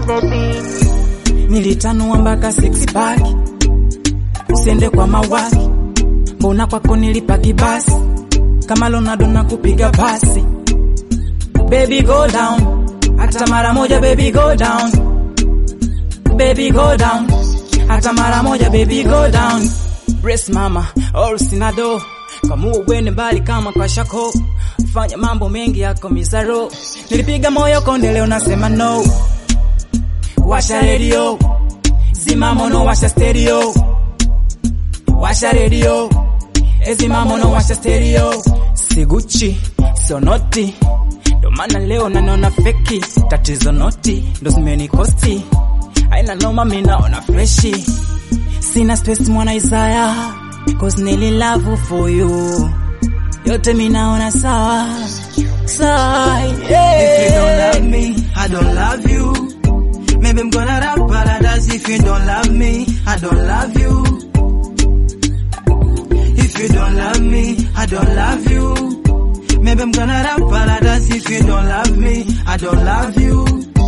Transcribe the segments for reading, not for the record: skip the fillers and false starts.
baby. Nilitanua mpaka 6 pack, usiende kwa mawaki, mbona kwako nilipaki basi, kama Ronaldo na kupiga pasi. Baby go down, hata mara moja baby go down. Baby go down, hata mara moja baby go down. Brace mama, all sinado, kama uwene mbali kama kwa shako, fanya mambo mengi yako mizaro. Nilipiga moyo konde leo nasema no. Washa radio, zima mono washa stereo. Washa radio, zima mono washa stereo. Si Gucci, so naughty, ndo maana leo naona feki. Tatizo noti, ndo zimenikosti, haina noma mimi naona freshi. Sina stress mwana Isaiah, cause nili love for you. Yote mimi naona sawa, sawa, yeah. If you don't love me, I don't love you. Maybe I'm gonna rap paradise. If you don't love me, I don't love you. If you don't love me, I don't love you. Maybe I'm gonna rap paradise. If you don't love me, I don't love you.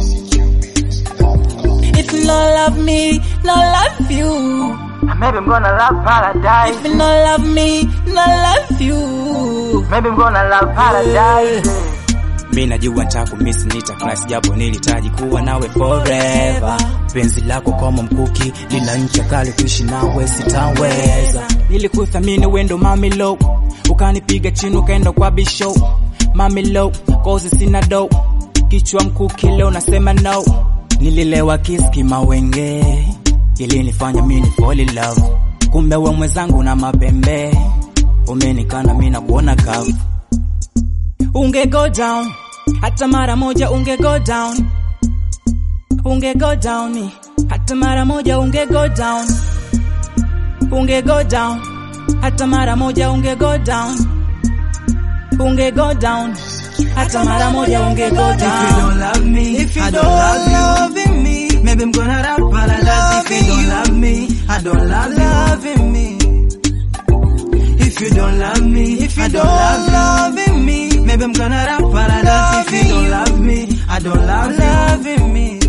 If you don't love me, no love you. Maybe I'm gonna love paradise. If you don't love me, no love you. Maybe I'm gonna love paradise. Mimi najua nitakumiss nita class japo nilitaji kuwa nawe forever. Penzi lako kama mkuki lina ncha kali, kuishi nawe sitaweza. Nilikuthamini wendo mami low, ukanipiga chini ukaenda kwa bisho. Mami low, cause sina dough, kichwa mkuki leo nasema no. Nililewa kiski mawenge, ilinifanya mimi fall in love. Kumbe wewe mwenzangu na mapembe, umenikana mimi na kuona kavu. Unge go down, hata mara moja unge go down. Unge go down, hata mara moja unge go down. Unge go down, hata mara moja unge go down. Unge go down, hata mara moja unge go down. If you don't love me, if you I don't love you. Maybe I'm gonna rap paradise. If you don't love me, I don't love you. If you don't love me, if you don't love me, maybe I'm gonna rap paradise. If you don't love me, I don't love you.